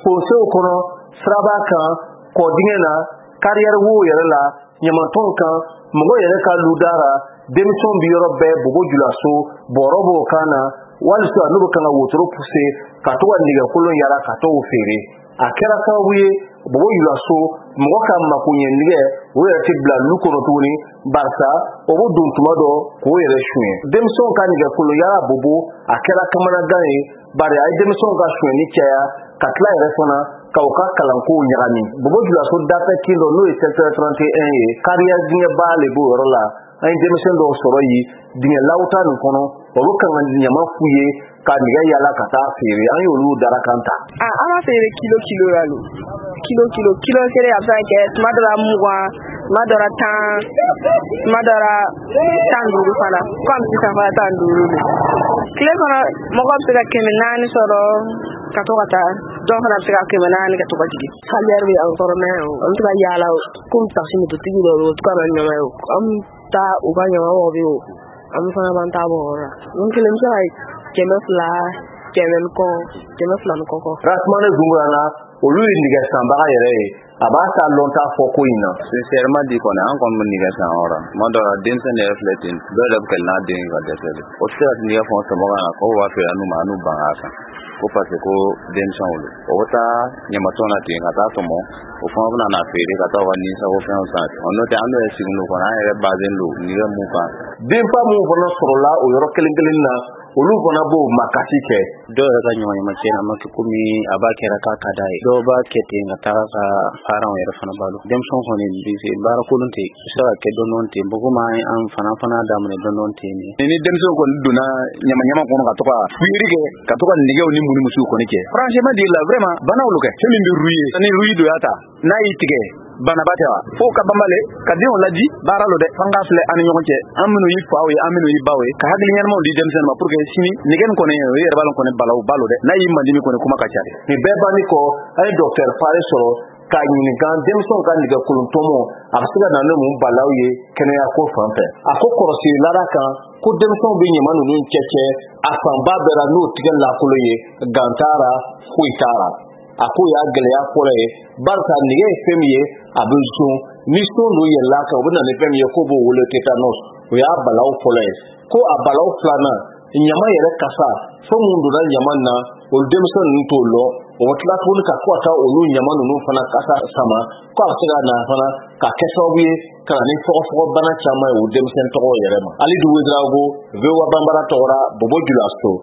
ponsew kono siraba kan kɔdingɛ na carrière wo yɛrɛ la ɲamatɔn kan mɔgɔ yɛrɛ ka ludara denmisɛnw bi yɔrɔ bɛɛ bobo julaso bɔrɔ b'o kan na walisa n'u bɛ kan ka wotoro puse ka to ka nɛgɛkolon yala ka t'o feere a kɛra sababu ye bobo julaso mɔgɔ ka makoɲɛnɛgɛ o yɛrɛ tɛ bila lu kɔnɔ tuguni barisa o b'o don tuma dɔ k'o yɛrɛ suɲɛ denmisɛnw ka nɛgɛkolon yala bobo a kɛra kamanagan ye bari a ye denmisɛnw ka suɲɛni caya ka tila yɛrɛ fana ka u ka kalankow ɲagami bobo julaso dafɛ kin dɔ n'o ye secteur 31 ye carrière dingɛ ba le b'o yɔrɔ la an ye denmisɛn dɔw sɔrɔ yen dingɛ lawuta nin kɔnɔ olu kan ka ɲama f'u ye ka nɛgɛ yala ka taa feere an y'olu darakan ta an b'a feere kilo la lo kilo kelen a bɛ se ka kɛ tuma dɔ la 20 tuma dɔ la 10 tuma dɔ la 15 fana comme sisan fana 15 don tile kɔnɔ mɔgɔ bɛ se ka 400 sɔrɔ ka to ka taa dɔw fana bɛ se ka 400 ka to ka jigin carrière bɛ an kɔrɔ mɛ an bɛ se ka yaala comme taxi mototigi dɔw bɛ yen o tɛ ka na ɲama ye an bɛ taa u ka ɲama bɔ bɛ yen an bɛ fana b'an ta bɔ o la n kelen bɛ se ka 200 ni kɔkɔ Rasmane Zungurana olu ye nɛgɛ sanbaga yɛrɛ ye a b'a ta lɔnta fɔ ko in na sincèrement dit kɔni an kɔni bɛ nɛgɛ san hɔrɔn tuma dɔ la denmisɛn yɛrɛ filɛ ten dɔw yɛrɛ bɛ kɛ n'a den ka dɛsɛ de o tɛ se ka nɛgɛ fɔ sanbaga na k'o b'a feere n'u ma n'u ban a kan ko parce que ko denmisɛnw don o bɛ taa ɲamatɔn na ten ka taa tɔmɔ o fana bɛ na feere ka taa u ka nimisa fɛnw san n'o tɛ an yɛrɛ sigilen don kɔni an yɛrɛ basen don nɛgɛ mun kan denfa mun fana sɔrɔla o yɔrɔ kelen kelen na olu fana b'o makasi kɛ dɔw yɛrɛ ka ɲama cɛ na ma kɛ komi a b'a kɛra k'a ka d'a ye dɔw b'a kɛ ten ka taga ka parents yɛrɛ fana balo denmisɛnw kɔni baara kolon tɛ u se ka kɛ dɔndɔn ten komi an fana daminɛ dɔndɔn ten ni denmisɛnw kɔni donna ɲama kɔnɔ ka to ka fuyeri kɛ ka to ka nɛgɛw ni munimusuw kɔni kɛ franchement dit la vraiment banaw lo kɛ fɛn min bɛ ruye ni ruyi do y'a ta n'a y'i tigɛ banaba tɛ wa fo ka banbale ka denw laji baara lo dɛ f'an k'a filɛ an ni ɲɔgɔn cɛ an minnu y'i faw ye an minnu y'i baw ye ka hakili ɲɛnamaw di denmisɛnnin ma pour que sini nɛgɛ nin kɔni o yɛrɛ b'a lɔn kɔni balaw balo dɛ n'a y'i mandimi kɔni kuma ka ca dɛ nin bɛɛ banni kɔ an ye docteur Fare sɔrɔ k'a ɲininka denmisɛnw ka nɛgɛkolon tɔmɔ a bɛ se ka na ni mun balaw ye kɛnɛyako fan fɛ a ko kɔrɔsigilara kan ko denmisɛnw bɛ ɲama ninnu cɛcɛ a fanba bɛɛ la n'o tigɛ lakolo ye gan tara foyi tara a ko y'a gɛlɛya fɔlɔ ye barisa nɛgɛ ye fɛn min ye a bɛ zon ni son n'o yɛlɛla kan o bɛ na ni fɛn min ye k'o b'o wele tétanos o y'a balaw fɔlɔ ye ko a balaw filanan ɲama yɛrɛ kasa fɛn mun donna ɲama na olu denmisɛn ninnu t'o lɔn o bɛ tila tuguni ka ko ka taa olu ɲama ninnu fana kasa sama ko a bɛ se ka na fana ka kɛ sababu ye ka na ni fɔgɔfɔgɔbana caman ye o denmisɛn tɔgɔ yɛrɛ ma Alidu Ouedraogo VOA Bambara tɔgɔra Bobo Dioulasso